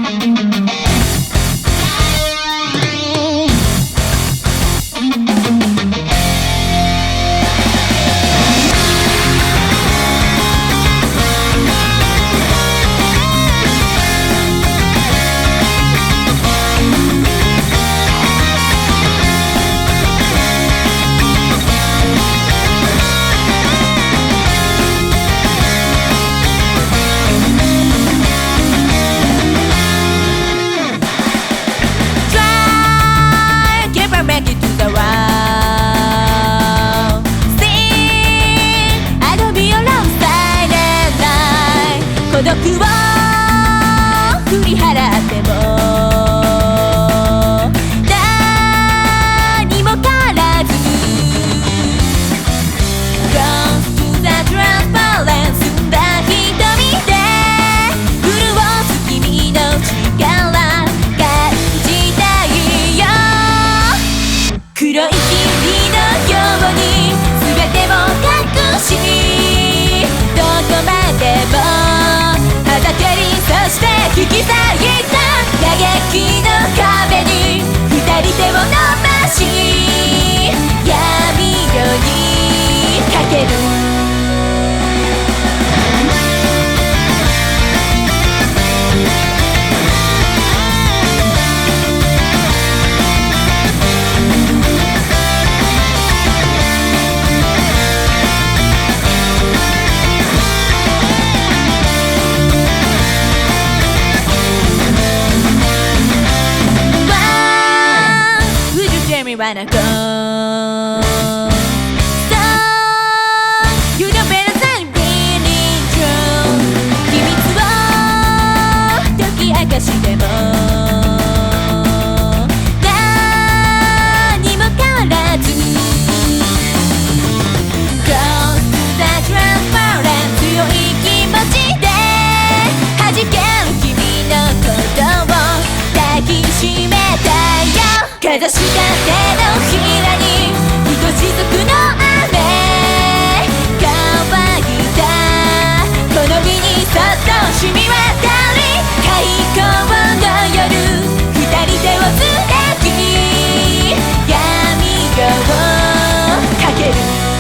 孤独を振り払っても何も変わらず Close to the transparent 澄んだ瞳で潤す君の力感じたいよ黒い霧のように全てを隠しどこまでもそして引き裂いた嘆きの壁に二人手を伸ばし闇夜にかけるwanna go. So you don't better than being true. 秘密を解き明かしても何も変わらず Close to the transparent 強い気持ちで弾ける君のことを抱きしめたよかざした手のひらにひとしずくの雨乾いたこの身にそっと染み渡り開口の夜二人手をつなぎ闇夜をかける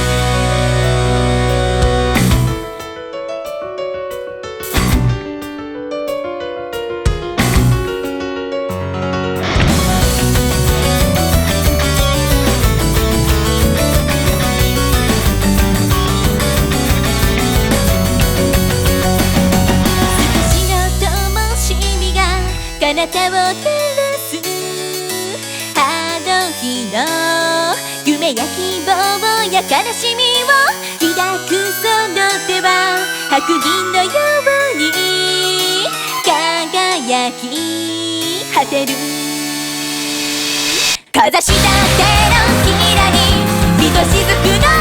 彼方を照らすあの日の夢や希望や悲しみを抱くその手は白銀のように輝き果てるかざした手のひらにひとしずくの